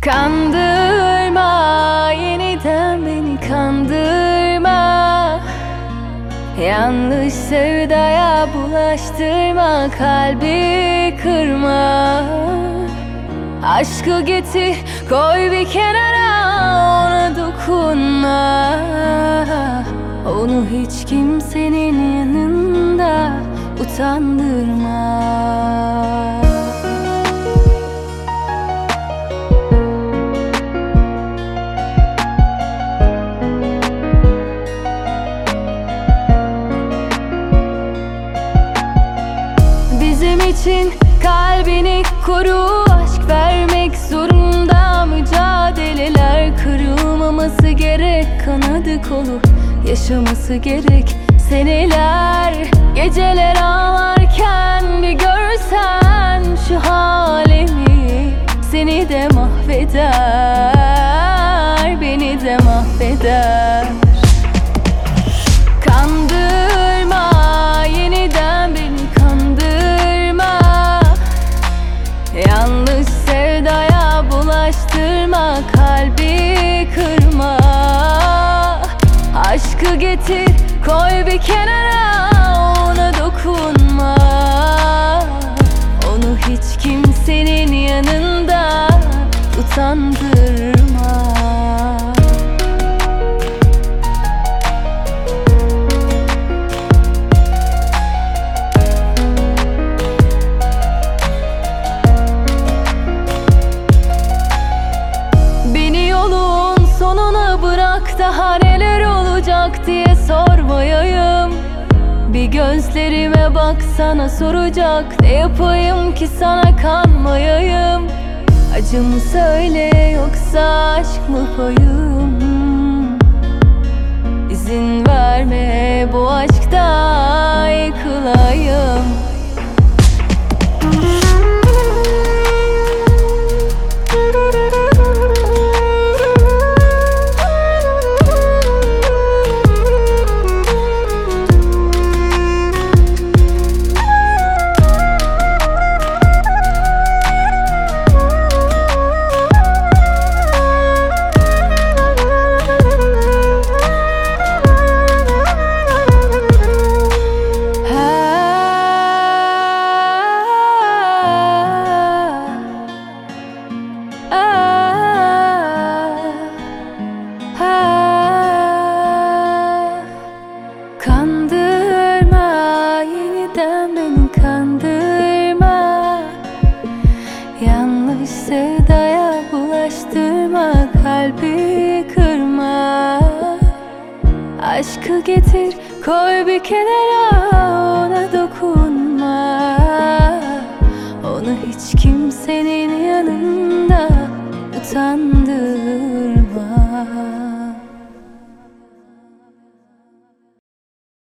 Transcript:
Kandırma, yeniden beni kandırma. Yanlış sevdaya bulaştırma, kalbi kırma. Aşkı getir, koy bir kenara, ona dokunma. Onu hiç kimsenin yanında utandırma. Bizim için kalbini koru, aşk vermek zorunda. Mücadeleler kırılmaması gerek, kanadı kolu yaşaması gerek. Seneler, geceler ağlarken bir görsen şu halimi, seni de mahveder, beni de mahveder. Kandırma, yeniden beni kandırma. Yanlış sevdaya bulaştırma, kalbi kırma. Aşkı getir, koy bir kenara, ona dokunma. Onu hiç kimsenin yanında utandırma. Beni yolun sonuna bırak, daha neler olacak diye sormayayım. Bir gözlerime bak, sana soracak ne yapayım ki sana kanmayayım. Acı mı söyle, yoksa aşk mı payım? İzin verme bu aşkta yıkılayım. Kandırma, yeniden beni kandırma. Yanlış sevdaya bulaştırma, kalbi kırma. Aşkı getir, koy bir kenara, ona dokunma. Onu hiç kimsenin yanında utandır.